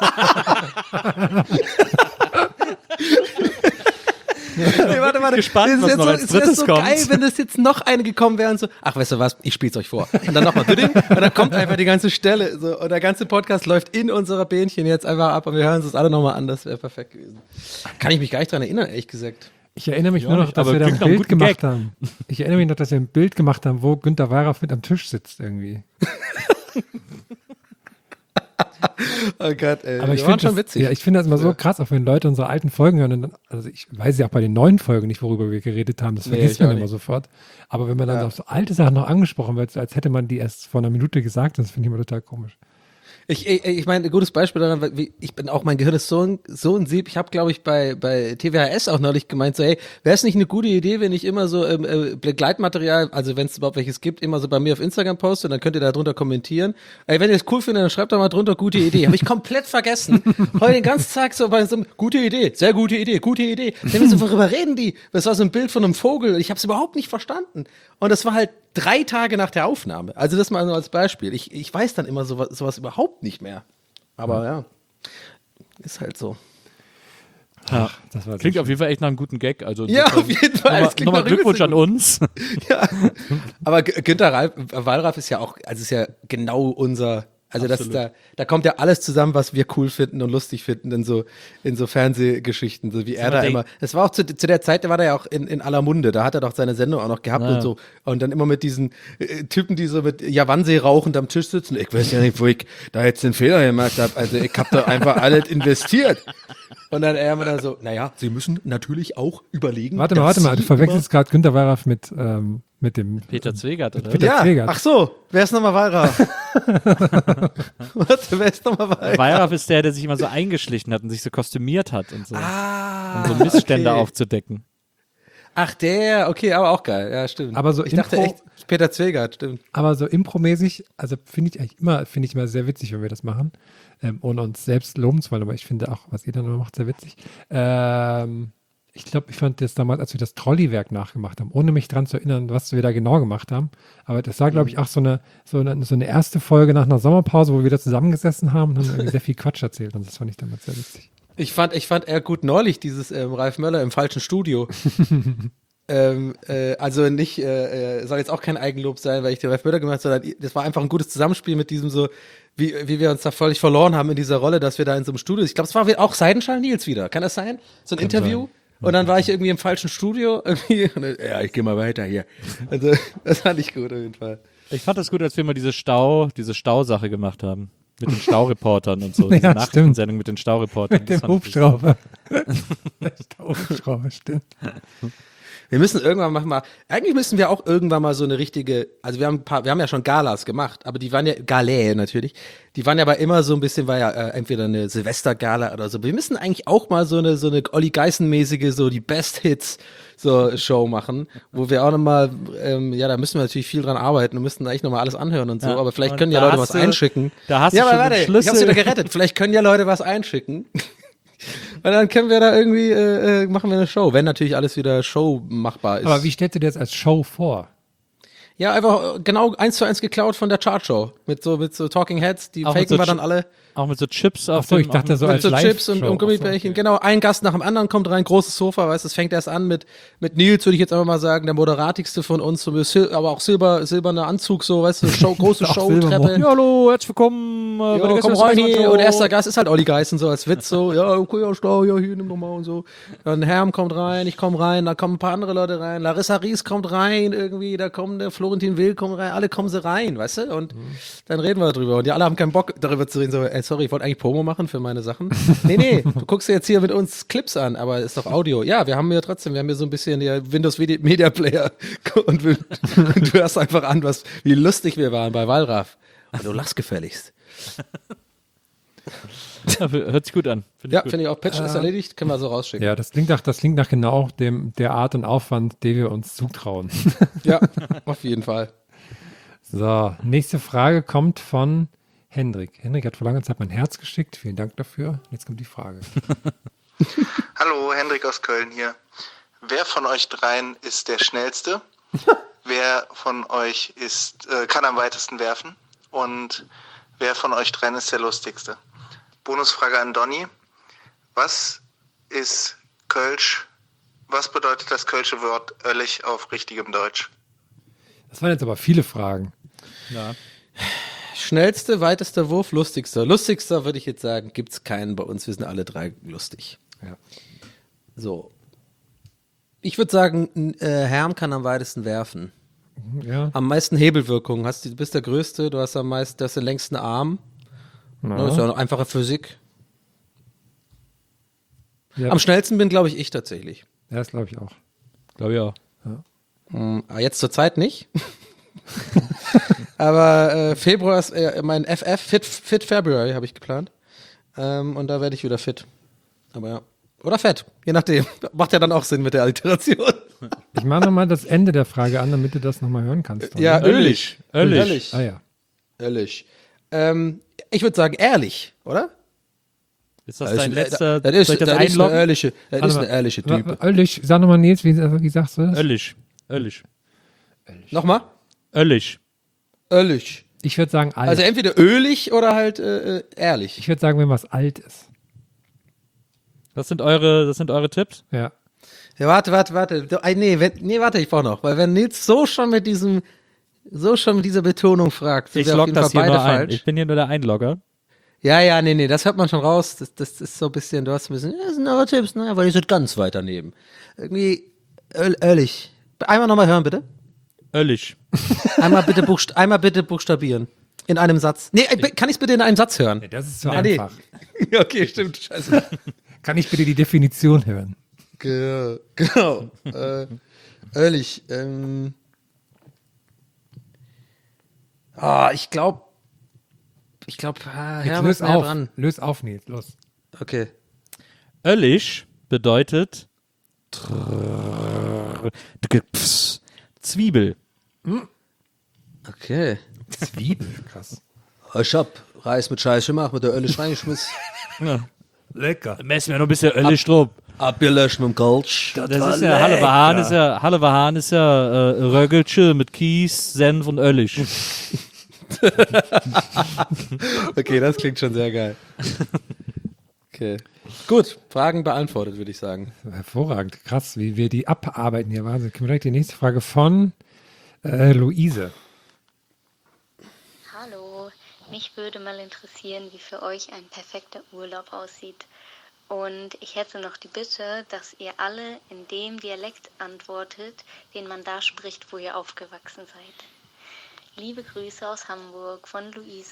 S3: Nee, warte, warte.
S2: Gespannt,
S3: das
S2: was
S3: ist
S2: noch
S3: so,
S2: als
S3: es wäre
S2: drittes
S3: so
S2: kommt.
S3: geil, wenn das jetzt noch eine gekommen wäre und so, ach, weißt du was, ich spiel's euch vor. Und dann nochmal, und dann kommt einfach die ganze Stelle. So, und der ganze Podcast läuft in unserer Bähnchen jetzt einfach ab und wir hören uns das alle nochmal an. Das wäre perfekt gewesen. Kann ich mich gar nicht dran erinnern, ehrlich gesagt.
S5: Ich erinnere mich
S2: Ja,
S5: nur noch,
S2: nicht,
S5: dass
S2: aber
S5: wir da ein
S2: klingt nach einem
S5: Bild
S2: guten
S5: gemacht
S2: Gag.
S5: haben. Ich erinnere mich noch, dass wir ein Bild gemacht haben, wo Günter Wallraff mit am Tisch sitzt irgendwie.
S3: Oh Gott, ey.
S5: Aber ich
S3: wir waren
S5: finde
S3: schon
S5: das,
S3: witzig.
S5: ja, ich finde das immer so krass, auch wenn Leute unsere alten Folgen hören. Und dann, also ich weiß ja auch bei den neuen Folgen nicht, worüber wir geredet haben. Das
S3: Nee,
S5: vergisst
S3: ich
S5: man
S3: auch
S5: immer
S3: nicht.
S5: sofort. Aber wenn man dann
S3: Ja.
S5: auf so alte Sachen noch angesprochen wird, als hätte man die erst vor einer Minute gesagt, das finde ich immer total komisch.
S3: Ich, ich, ich meine, ein gutes Beispiel daran, weil wie- ich bin auch, mein Gehirn ist so ein, so ein Sieb. Ich habe, glaube ich, bei, bei T V H S auch neulich gemeint, so, hey, wäre es nicht eine gute Idee, wenn ich immer so ähm, äh, Begleitmaterial, also wenn es überhaupt welches gibt, immer so bei mir auf Instagram poste und dann könnt ihr da drunter kommentieren. Ey, wenn ihr es cool findet, dann schreibt doch mal drunter, gute Idee. Habe ich komplett vergessen. Heute den ganzen Tag so bei so einem, gute Idee, sehr gute Idee, gute Idee. Denn wir so, worüber reden die? Das war so ein Bild von einem Vogel. Ich habe es überhaupt nicht verstanden. Und das war halt drei Tage nach der Aufnahme. Also das mal nur als Beispiel. Ich, ich weiß dann immer sowas, sowas überhaupt nicht mehr. Aber ja, ist halt so.
S2: Ja.
S5: Das war
S2: Klingt
S5: so
S2: auf jeden Fall echt nach einem guten Gag. Also
S3: Ja,
S2: insofern
S3: auf jeden Fall.
S2: Nochmal,
S3: Es klingt
S2: nochmal
S3: nach
S2: Glückwunsch an
S3: übelst
S2: uns.
S3: Ja. Aber G- Günter Ralf, Wallraff ist ja auch, also ist ja genau unser, also das,
S2: Absolut.
S3: da, da kommt ja alles zusammen, was wir cool finden und lustig finden in so, in so Fernsehgeschichten, so wie er da
S2: der-
S3: immer, das war auch zu, zu der Zeit, da war der ja auch in, in aller Munde, da hat er doch seine Sendung auch noch gehabt
S2: Ja.
S3: und so und dann immer mit diesen äh, Typen, die so mit Javansee rauchend am Tisch sitzen, ich weiß ja nicht, wo ich da jetzt den Fehler gemacht habe, also ich habe da einfach alles investiert. Und dann er immer dann so, naja, Sie müssen natürlich auch überlegen.
S5: Warte mal,
S3: dass
S5: warte mal, du
S3: Sie
S5: verwechselst gerade Günter Wallraff mit, ähm, mit dem
S2: Peter Zwegert, oder?
S5: Peter
S3: ja,
S5: Zwegert.
S3: ach so, wer ist nochmal Wallraff? Warte, wer ist nochmal Wallraff?
S2: Wallraff ist der, der sich immer so eingeschlichen hat und sich so kostümiert hat und so.
S3: Ah,
S2: um so Missstände
S3: okay.
S2: aufzudecken.
S3: Ach, der, okay, aber auch geil, ja, stimmt.
S5: Aber so
S3: ich dachte
S5: Impro-
S3: echt, Peter Zwegert, stimmt.
S5: Aber so impromäßig, also finde ich eigentlich immer, finde ich immer sehr witzig, wenn wir das machen, ähm, ohne uns selbst loben zu wollen, aber ich finde auch, was ihr dann immer macht, sehr witzig. Ähm, ich glaube, ich fand das damals, als wir das Trolleywerk nachgemacht haben, ohne mich dran zu erinnern, was wir da genau gemacht haben, aber das war, glaube ich, auch so eine, so eine, so eine erste Folge nach einer Sommerpause, wo wir wieder zusammengesessen haben und haben irgendwie sehr viel Quatsch erzählt und das fand ich damals sehr witzig.
S3: Ich fand, ich fand eher gut neulich dieses ähm, Ralf Möller im falschen Studio. ähm, äh, also nicht, äh, äh, soll jetzt auch kein Eigenlob sein, weil ich den Ralf Möller gemacht habe, sondern das war einfach ein gutes Zusammenspiel mit diesem so, wie, wie wir uns da völlig verloren haben in dieser Rolle, dass wir da in so einem Studio, ich glaube, es war auch Seidenschal Nils wieder, kann das sein? So ein
S5: Kann
S3: Interview?
S5: sein.
S3: Und dann war ich irgendwie im falschen Studio. Irgendwie, und dann, ja, ich gehe mal weiter hier. Also, das fand ich gut auf jeden Fall.
S2: Ich fand das gut, als wir mal diese Stau, diese Stausache gemacht haben. Mit den Staureportern und so. Diese
S5: Ja,
S2: Nachrichtensendung mit den Staureportern.
S5: Mit dem
S2: Das fand ich
S5: Hubschrauber. Der Hubschrauber, stimmt.
S3: Wir müssen irgendwann machen mal, eigentlich müssen wir auch irgendwann mal so eine richtige, also wir haben ein paar, wir haben ja schon Galas gemacht, aber die waren ja, Galäe natürlich, die waren ja aber immer so ein bisschen, war ja äh, entweder eine Silvestergala oder so. Wir müssen eigentlich auch mal so eine, so eine Olli Geißen-mäßige, so die Best Hits, so Show machen, wo wir auch nochmal, ähm, ja, da müssen wir natürlich viel dran arbeiten und müssen eigentlich nochmal alles anhören und so,
S2: Ja,
S3: aber vielleicht
S2: und
S3: können ja
S2: da
S3: Leute
S2: hast
S3: was
S2: du-
S3: einschicken.
S2: da hast du
S3: ja, aber
S2: schon
S3: warte,
S2: den
S3: ich hab's
S2: Schlüssel.
S3: wieder gerettet. Vielleicht können ja Leute was einschicken. Und dann können wir da irgendwie, äh, machen wir eine Show, wenn natürlich alles wieder Show machbar ist.
S5: Aber wie stellst du dir das als Show vor?
S3: Ja, einfach genau eins zu eins geklaut von der Chartshow. Mit so, mit so Talking Heads, die
S2: Auch mit
S3: faken
S2: so
S3: wir dann
S2: Chi-
S3: alle.
S2: Auch mit so Chips auf
S5: Achso,
S2: dem,
S5: ich dachte
S2: auf
S5: so
S2: dem,
S5: als
S3: Mit so Chips und,
S5: Live-Show.
S3: und Gummibärchen.
S5: Achso, okay.
S3: Genau, ein Gast nach dem anderen kommt rein, großes Sofa, weißt du, es fängt erst an mit, mit Nils, würde ich jetzt einfach mal sagen, der moderatigste von uns, so mit Sil aber auch Silber, silberner Anzug, so, weißt du, Show, große
S5: Auch
S3: Showtreppe.
S5: Silbermond.
S2: Ja, hallo, herzlich willkommen. Äh, bei der
S3: Ja, komm
S2: Gäste-
S3: rein hier.
S2: Show.
S3: Und erster Gast ist halt Olli Geißen, so als Witz, so, ja, okay, ja, stau, ja, hier, nimm doch mal und so. Dann Herm kommt rein, ich komme rein, da kommen ein paar andere Leute rein, Larissa Ries kommt rein, irgendwie, da kommt der Florentin Will kommt rein, alle kommen sie rein, weißt du, und dann reden wir darüber. Und die alle haben keinen Bock, darüber zu reden, so, ey, sorry, ich wollte eigentlich Promo machen für meine Sachen. Nee, nee, du guckst dir jetzt hier mit uns Clips an, aber ist doch Audio. Ja, wir haben ja trotzdem, wir haben hier so ein bisschen der Windows Media Player und, wir, und du hörst einfach an, was, wie lustig wir waren bei Wallraff. Und du lachst gefälligst.
S2: Ja, hört sich gut an. Find
S3: Ja,
S2: ich gut.
S3: finde ich auch. Patch ist erledigt, können wir so rausschicken.
S5: Ja, das klingt nach, das klingt nach genau dem, der Art und Aufwand, den wir uns zutrauen.
S3: Ja, auf jeden Fall.
S5: So, nächste Frage kommt von Hendrik. Hendrik hat vor langer Zeit mein Herz geschickt. Vielen Dank dafür. Jetzt kommt die Frage.
S7: Hallo, Hendrik aus Köln hier. Wer von euch dreien ist der Schnellste? Wer von euch ist, äh, kann am weitesten werfen? Und wer von euch dreien ist der Lustigste? Bonusfrage an Donny. Was ist Kölsch? Was bedeutet das kölsche Wort Oellich auf richtigem Deutsch?
S5: Das waren jetzt aber viele Fragen.
S2: Ja.
S3: Schnellste, weitester Wurf, lustigster. Lustigster würde ich jetzt sagen, gibt es keinen bei uns. Wir sind alle drei lustig.
S5: Ja.
S3: So. Ich würde sagen, n- äh, Herm kann am weitesten werfen.
S5: Ja.
S3: Am meisten Hebelwirkung. Hast, du bist der Größte, du hast am meisten, du hast den längsten Arm.
S5: Na.
S3: Das ist ja eine einfache Physik.
S5: Ja.
S3: Am schnellsten bin, glaube ich, ich tatsächlich.
S5: Ja, das glaube ich auch.
S2: Glaube ich auch.
S3: Hm, aber jetzt zur Zeit nicht. Aber äh, Februar ist äh, mein F F, Fit, Fit February, habe ich geplant. Ähm, und da werde ich wieder fit. Aber ja. Oder fett, je nachdem. Macht ja dann auch Sinn mit der Alliteration.
S5: Ich mache nochmal das Ende der Frage an, damit du das nochmal hören kannst. Toni.
S3: Ja, ölig.
S2: Ölig.
S3: Ölig.
S5: Ah ja.
S3: Ölig. Ähm, ich würde sagen, ehrlich, oder?
S2: Ist das dein
S3: ist-
S2: letzter?
S3: Das ist,
S2: soll ich das
S3: das ist eine
S2: einloggen?
S3: ehrliche, das ist
S5: Warte
S3: eine
S5: mal.
S3: ehrliche Typ.
S5: Öllig, sag nochmal Nils, wie, wie sagst du das?
S2: Öllig. Öllig.
S3: Nochmal?
S2: Öllig.
S3: Ölig.
S5: Ich würde sagen alt.
S3: Also entweder ölig oder halt äh, äh, ehrlich.
S5: ich würde sagen, wenn was alt ist.
S2: Das sind eure, das sind eure Tipps?
S5: Ja.
S3: Ja, warte, warte, warte. Du, äh, nee, wenn, nee, warte, ich brauche noch. Weil wenn Nils so schon mit diesem, so schon mit dieser Betonung fragt, sind
S2: Ich
S3: wir auf
S2: log
S3: jeden
S2: das
S3: Fall
S2: hier
S3: beide
S2: nur ein.
S3: falsch.
S2: Ich bin hier nur der Einlogger.
S3: Ja, ja, nee, nee, das hört man schon raus. Das, das ist so ein bisschen, du hast ein bisschen, ja, das sind eure Tipps, ne? Aber die sind ganz weit daneben. Irgendwie öl, ölig. Einmal nochmal hören, bitte.
S2: Öllig.
S3: Einmal bitte, buchst einmal bitte buchstabieren. In einem Satz. Nee, äh, kann ich es bitte in einem Satz hören?
S5: Das ist so
S3: Ah, nee.
S5: einfach.
S3: Ja, okay, stimmt. Scheiße.
S5: Kann ich bitte die Definition hören?
S3: Ge- Genau. äh, ehrlich. Ähm. Ah, ich glaube, ich glaube, ah,
S5: Jetzt
S3: Herm
S5: löse
S3: ist näher
S5: auf.
S3: dran.
S5: Löse auf, Nils. Los.
S3: Okay.
S2: Öllig bedeutet Zwiebel.
S3: Okay.
S5: Zwiebel. Krass.
S3: Ich hab Reis mit Scheiß gemacht, mit der Öl reingeschmissen.
S5: Lecker.
S2: Messen wir noch ein bisschen Öllig drauf.
S3: Abgelöscht mit dem Kölsch.
S2: Das ist ja, Hallewahan ist ja, Hallewahan ist ja äh, Röggelche mit Kies, Senf und Öllig.
S3: Okay, das klingt schon sehr geil. Okay. Gut, Fragen beantwortet, würde ich sagen.
S5: Hervorragend. Krass, wie wir die abarbeiten hier. Wahnsinn. Kommen wir direkt die nächste Frage von äh, Luise.
S9: Hallo, mich würde mal interessieren, wie für euch ein perfekter Urlaub aussieht. Und ich hätte noch die Bitte, dass ihr alle in dem Dialekt antwortet, den man da spricht, wo ihr aufgewachsen seid. Liebe Grüße aus Hamburg von Luise.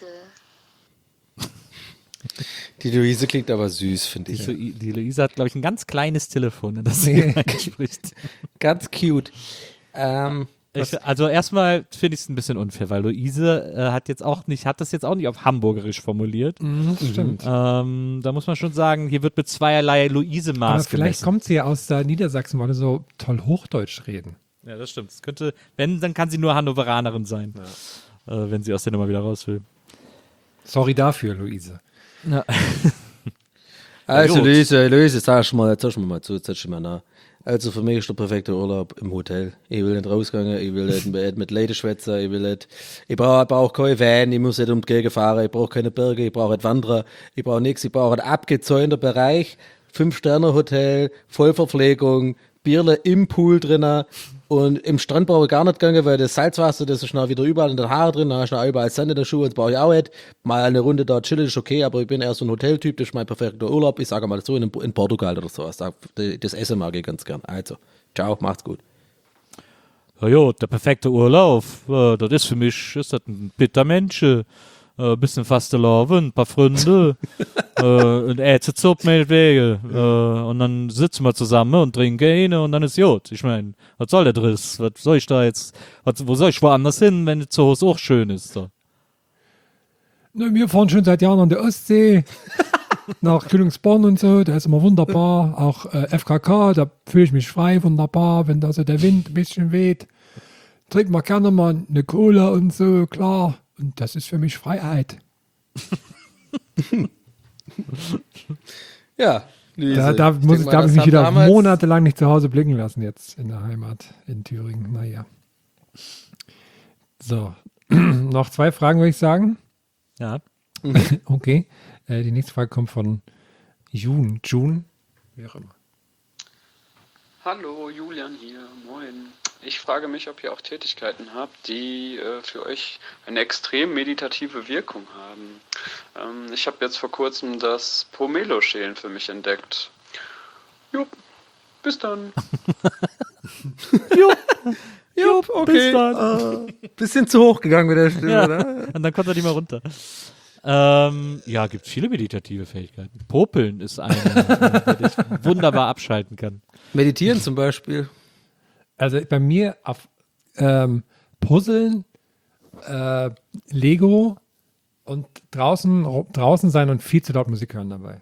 S3: Die Luise klingt aber süß, finde ich.
S2: Die, die Luisa hat, glaube ich, ein ganz kleines Telefon, in das sie spricht.
S3: Ganz cute. Ähm,
S2: Ich, also erstmal finde ich es ein bisschen unfair, weil Luise äh, hat jetzt auch nicht, hat das jetzt auch nicht auf Hamburgerisch formuliert.
S5: Mhm, stimmt.
S2: Ähm, da muss man schon sagen, hier wird mit zweierlei Luise-Maß
S5: Aber vielleicht
S2: gemessen.
S5: kommt sie ja aus der Niedersachsen, weil sie so toll Hochdeutsch reden.
S2: Ja, das stimmt. Es könnte, wenn, dann kann sie nur Hannoveranerin sein, äh, wenn sie aus der Nummer wieder raus will.
S5: Sorry dafür, Luise.
S2: Ja.
S3: Also,
S2: gut.
S3: Luise, Luise, sag ich mal, jetzt sag ich mir mal zu, jetzt sag ich mal nach. Also, für mich ist der perfekte Urlaub im Hotel. Ich will nicht rausgehen, ich will nicht mit, mit Leuten schwätzen, ich will nicht, ich brauche brauch keinen Van, ich muss nicht um die Gegend fahren, ich brauche keine Berge, ich brauche nicht wandern, ich brauche nichts, ich brauche einen abgezäunten Bereich, Fünf-Sterne-Hotel, Vollverpflegung, Bierle im Pool drinnen. Und im Strand brauche ich gar nicht gehen, weil das Salzwasser, das ist noch wieder überall in den Haaren drin, da hast du noch überall Sand in den Schuhen, das brauche ich auch nicht. Mal eine Runde da chillen ist okay, aber ich bin eher so ein Hoteltyp, das ist mein perfekter Urlaub. Ich sage mal so, in, in Portugal oder sowas. Da- Das Essen mag ich ganz gern. Also, ciao, macht's gut.
S2: Ja, ja, der perfekte Urlaub, äh, das ist für mich, ist das ein bitter Mensch, äh, ein bisschen Fastelavn, ein paar Freunde, äh, und Ärzte zu meinetwegen, äh, und dann sitzen wir zusammen und trinken eine und dann ist gut. Ich meine, was soll der Driss? Was soll ich da jetzt, was, wo soll ich woanders hin, wenn es zu Hause auch schön ist? So.
S5: Na, wir fahren schon seit Jahren an der Ostsee. Nach Königsborn und so, da ist immer wunderbar. Auch äh, F K K, da fühle ich mich frei, wunderbar, wenn da so der Wind ein bisschen weht. Trinkt man gerne mal eine Cola und so, klar. Und das ist für mich Freiheit.
S3: Ja, Luise,
S5: Da, da
S3: ich
S5: muss
S3: denk
S5: ich,
S3: mal,
S5: darf
S3: das
S5: ich mich
S3: haben
S5: wieder
S3: damals-
S5: monatelang nicht zu Hause blicken lassen jetzt in der Heimat in Thüringen. Naja. So, noch zwei Fragen würde ich sagen.
S2: Ja.
S5: Okay. Äh, die nächste Frage kommt von June. June, wie auch immer.
S10: Hallo, Julian hier, moin. Ich frage mich, ob ihr auch Tätigkeiten habt, die äh, für euch eine extrem meditative Wirkung haben. Ähm, ich habe jetzt vor kurzem das Pomelo-Schälen für mich entdeckt. Jupp, bis dann.
S3: Jupp, okay. Ah, bisschen zu hoch gegangen mit der Stimme,
S2: Ja,
S3: oder?
S2: und dann kommt er nicht mehr runter. Ähm, ja, gibt viele meditative Fähigkeiten. Popeln ist eine, äh, die ich wunderbar abschalten kann.
S3: Meditieren zum Beispiel.
S5: Also bei mir auf ähm, Puzzeln, äh, Lego und draußen, draußen sein und viel zu laut Musik hören dabei.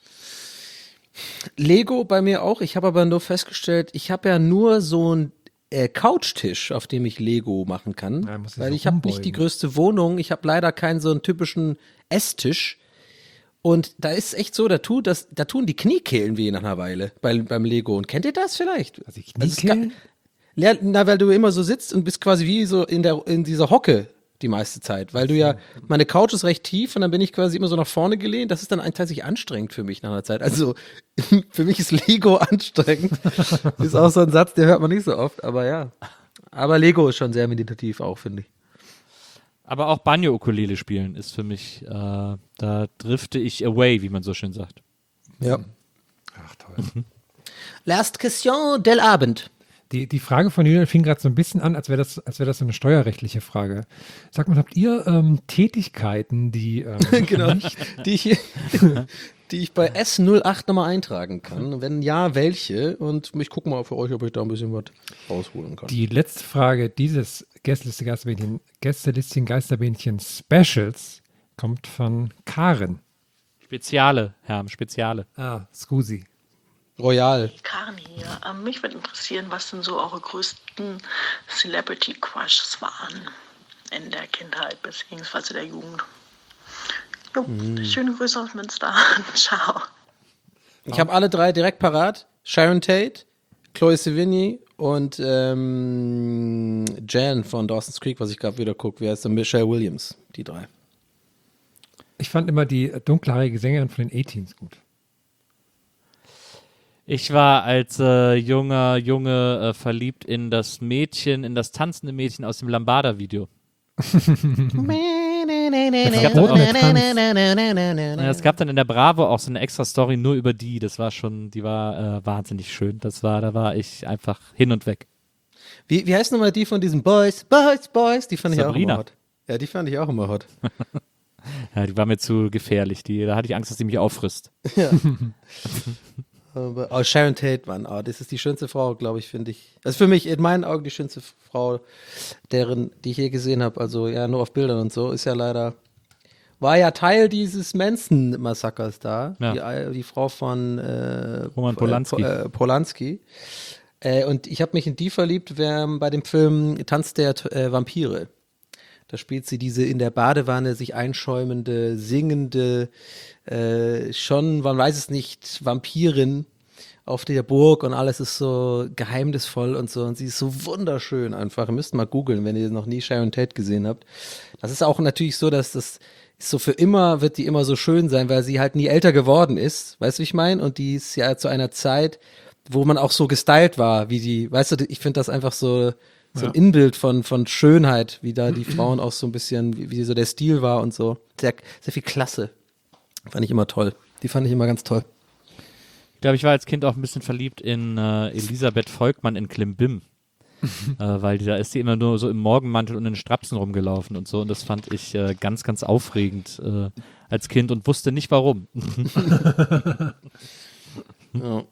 S3: Lego bei mir auch. Ich habe aber nur festgestellt, ich habe ja nur so einen äh, Couchtisch, auf dem ich Lego machen kann.
S5: Ja, muss ich
S3: weil
S5: so
S3: ich habe nicht die
S5: umbeugen.
S3: größte Wohnung. Ich habe leider keinen so einen typischen Esstisch. Und da ist echt so, da, tut das, da tun die Kniekehlen weh nach einer Weile bei, beim Lego. Und kennt ihr das vielleicht?
S5: Also die
S3: Also es
S5: Kniekehlen?
S3: ga- Ja, na, weil du immer so sitzt und bist quasi wie so in, der, in dieser Hocke die meiste Zeit. Weil du ja, meine Couch ist recht tief und dann bin ich quasi immer so nach vorne gelehnt. Das ist dann tatsächlich anstrengend für mich nach einer Zeit. Also für mich ist Lego anstrengend. Ist auch so ein Satz, der hört man nicht so oft, aber ja. Aber Lego ist schon sehr meditativ auch, finde ich.
S2: Aber auch Banjo-Ukulele spielen ist für mich, äh, da drifte ich away, wie man so schön sagt.
S3: Ja.
S5: Ach toll.
S3: Last question del Abend.
S5: Die, die Frage von Julian fing gerade so ein bisschen an, als wäre das, als wäre das so eine steuerrechtliche Frage. Sag mal, habt ihr ähm, Tätigkeiten, die ähm,
S3: Genau. Die ich, die ich bei S null acht nochmal eintragen kann. Wenn ja, welche? Und ich gucke mal für euch, ob ich da ein bisschen was rausholen kann.
S5: Die letzte Frage dieses Gästeliste Geisterbähnchen, Gästelistchen Geisterbähnchen Specials kommt von Karen.
S2: Speziale, Herr, Speziale.
S5: Ah, Scusi.
S3: Royal.
S11: Karen hier. Ähm, mich würde interessieren, was denn so eure größten Celebrity Crushes waren in der Kindheit bzw. der Jugend. Jo,
S3: Mm.
S11: schöne Grüße aus Münster. Ciao.
S3: Ich habe alle drei direkt parat. Sharon Tate, Chloe Sevigny und ähm, Jan von Dawson's Creek, was ich gerade wieder gucke. Wie heißt der? Michelle Williams. Die drei.
S5: Ich fand immer die dunkelhaarige Sängerin von den A-Teens gut.
S2: Ich war als äh, junger Junge äh, verliebt in das Mädchen, in das tanzende Mädchen aus dem Lambada-Video. Es gab, dann auch, ja, es gab dann in der Bravo auch so eine extra Story nur über die. Das war schon, die war äh, wahnsinnig schön. Das war, da war ich einfach hin und weg.
S3: Wie, wie heißt nochmal die von diesen Boys, Boys, Boys? Die fand ich auch
S2: Sabrina.
S3: immer hot. Ja, die fand ich auch immer hot.
S2: Ja, die war mir zu gefährlich. Die, da hatte ich Angst, dass die mich auffrisst.
S3: Ja. Aber, oh, Sharon Tate, Mann, oh, das ist die schönste Frau, glaube ich, finde ich. Das ist für mich in meinen Augen die schönste Frau, deren, die ich je gesehen habe. Also ja, nur auf Bildern und so. Ist ja leider, war ja Teil dieses Manson-Massakers da.
S2: Ja.
S3: Die, die Frau von äh,
S2: Roman Polanski.
S3: Äh, Polanski. Äh, und ich habe mich in die verliebt wer, bei dem Film Tanz der äh, Vampire. Da spielt sie diese in der Badewanne sich einschäumende, singende, äh, schon, man weiß es nicht, Vampirin auf der Burg und alles ist so geheimnisvoll und so und sie ist so wunderschön einfach. Ihr müsst mal googeln, wenn ihr noch nie Sharon Tate gesehen habt. Das ist auch natürlich so, dass das ist so für immer, wird die immer so schön sein, weil sie halt nie älter geworden ist, weißt du, wie ich meine? Und die ist ja zu einer Zeit, wo man auch so gestylt war, wie die, weißt du, ich finde das einfach so, so ein
S5: Ja.
S3: Inbild von, von Schönheit, wie da die Frauen auch so ein bisschen, wie, wie so der Stil war und so. Sehr, sehr viel Klasse. Fand ich immer toll. Die fand ich immer ganz toll.
S2: Ich glaube, ich war als Kind auch ein bisschen verliebt in äh, Elisabeth Volkmann in Klimbim. äh, weil die, da ist sie immer nur so im Morgenmantel und in Strapsen rumgelaufen und so. Und das fand ich äh, ganz, ganz aufregend äh, als Kind und wusste nicht warum.
S3: Ja.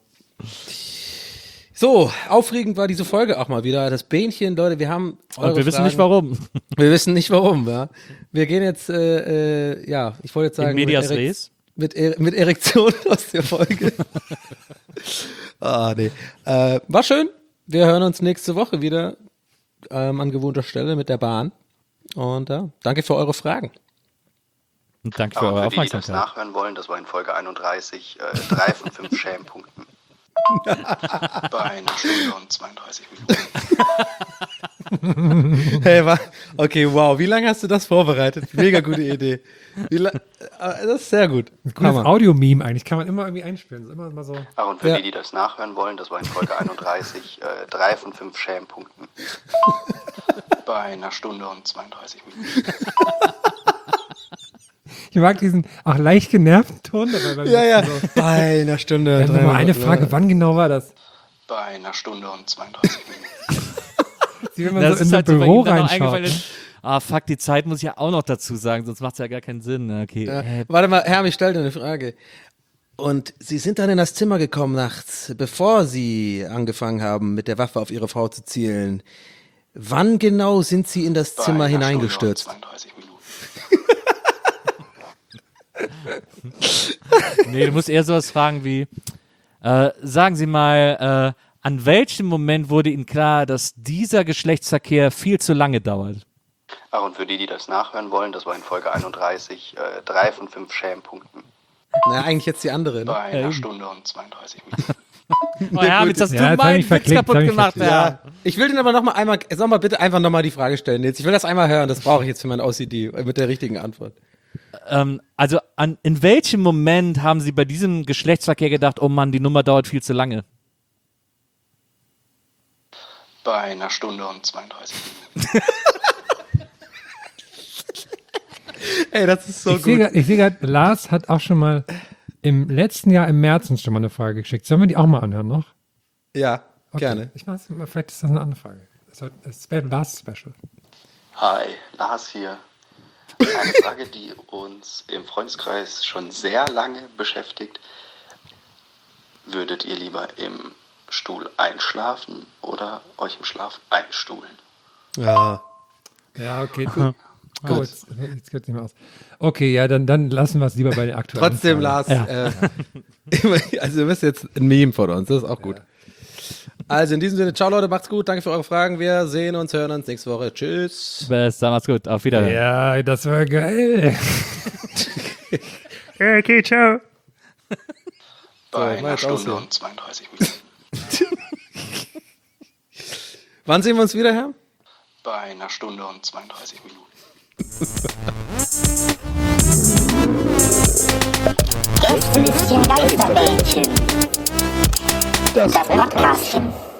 S3: So, aufregend war diese Folge auch mal wieder. Das Bähnchen, Leute, wir haben eure
S2: Und wir wissen
S3: Fragen.
S2: nicht warum.
S3: Wir wissen nicht warum, ja. Wir gehen jetzt, äh, äh, ja, ich wollte jetzt sagen,
S2: In medias
S3: mit, Erek-
S2: res?
S3: mit, Er- mit Erektion aus der Folge. Ah, nee. Äh, war schön. Wir hören uns nächste Woche wieder ähm, an gewohnter Stelle mit der Bahn. Und ja, danke für eure Fragen.
S2: Und danke für
S8: Aber
S2: eure
S8: für die, die das
S2: Aufmerksamkeit.
S8: nachhören wollen, das war in Folge einunddreißig, äh, drei von fünf Shame-Punkten. Bei einer Stunde und zweiunddreißig Minuten.
S3: Hey, war, okay, wow. Wie lange hast du das vorbereitet? Mega gute Idee. Wie la- äh, das ist sehr gut.
S5: Ein cooles
S3: Hammer.
S5: Audio-Meme eigentlich, kann man immer irgendwie einspielen. Das ist immer mal so.
S8: Ach, und für
S3: Ja.
S8: die, die das nachhören wollen, das war in Folge einunddreißig, äh, drei von fünf Shame-Punkten. Bei einer Stunde und zweiunddreißig Minuten.
S5: Ich mag diesen auch leicht genervten Ton dabei. beim
S3: Ja, ja.
S5: letzten So.
S3: Bei einer Stunde.
S5: Dann noch mal eine Frage, wann genau war das?
S8: Bei einer Stunde und zweiunddreißig Minuten.
S5: Sie, wenn man
S2: Das
S5: so in
S2: ist
S5: so ein
S2: halt so, weil
S5: Büro
S2: ihm dann noch
S5: reinschaut.
S2: eingefallen ist, ah, fuck, die Zeit muss ich ja auch noch dazu sagen, sonst macht es ja gar keinen Sinn. Okay.
S3: Ja.
S2: Äh,
S3: Warte mal, Herr, ich stelle dir eine Frage. Und Sie sind dann in das Zimmer gekommen nachts, bevor Sie angefangen haben, mit der Waffe auf Ihre Frau zu zielen. Wann genau sind Sie in das
S8: Bei
S3: Zimmer
S8: einer
S3: hineingestürzt?
S8: Stunde und zweiunddreißig Minuten.
S2: Nee, du musst eher sowas fragen wie, äh, sagen Sie mal, äh, an welchem Moment wurde Ihnen klar, dass dieser Geschlechtsverkehr viel zu lange dauert?
S8: Ach, und für die, die das nachhören wollen, das war in Folge einunddreißig, äh, drei von fünf Shame-Punkten.
S3: Na, eigentlich jetzt die andere. Ne?
S8: Bei einer
S2: eben.
S8: Stunde und zweiunddreißig Minuten.
S2: Oh, Herr, jetzt hast
S5: Ja,
S2: du
S5: jetzt hab
S2: meinen
S5: ich
S2: Witz
S5: verklickt,
S2: kaputt
S5: hab ich
S2: gemacht,
S5: verklickt.
S2: Herr.
S3: Ja, ich will den aber noch mal einmal, sag mal bitte einfach noch mal die Frage stellen jetzt. Ich will das einmal hören, das brauche ich jetzt für mein O C D mit der richtigen Antwort.
S2: Ähm, also an, in welchem Moment haben Sie bei diesem Geschlechtsverkehr gedacht, oh Mann, die Nummer dauert viel zu lange?
S8: Bei einer Stunde und zweiunddreißig Minuten.
S3: Ey, das ist so
S5: ich sehe grad- ich sehe gerade, Lars hat auch schon mal im letzten Jahr im März uns schon mal eine Frage geschickt. Sollen wir die auch mal anhören noch?
S3: Ja,
S5: Okay.
S3: gerne.
S5: Ich weiß, vielleicht ist das eine andere Frage. Das ist das Lars Special.
S8: Hi, Lars hier. Eine Frage, die uns im Freundeskreis schon sehr lange beschäftigt. Würdet ihr lieber im Stuhl einschlafen oder euch im Schlaf einstuhlen?
S3: Ja.
S5: Ja, okay. Gut. Oh, jetzt, jetzt geht nicht mehr aus. Okay, ja, dann, dann lassen wir es lieber bei den aktuellen
S3: Trotzdem,
S5: Fragen.
S3: Lars,
S2: Ja.
S3: äh, also du bist jetzt ein Meme von uns, das ist auch gut. Also in diesem Sinne, ciao Leute, macht's gut, danke für eure Fragen. Wir sehen uns, hören uns nächste Woche. Tschüss.
S2: Besser, macht's gut, auf Wiedersehen.
S5: Ja, das war geil.
S4: Ja, okay, ciao.
S8: Bei
S3: mal
S8: einer
S3: jetzt
S8: Stunde
S3: aussehen.
S8: und zweiunddreißig Minuten.
S3: Wann sehen wir uns wieder, Herr?
S8: Bei einer Stunde und zweiunddreißig Minuten.
S12: Gästelistchen Geisterbällchen. Das Podcastchen.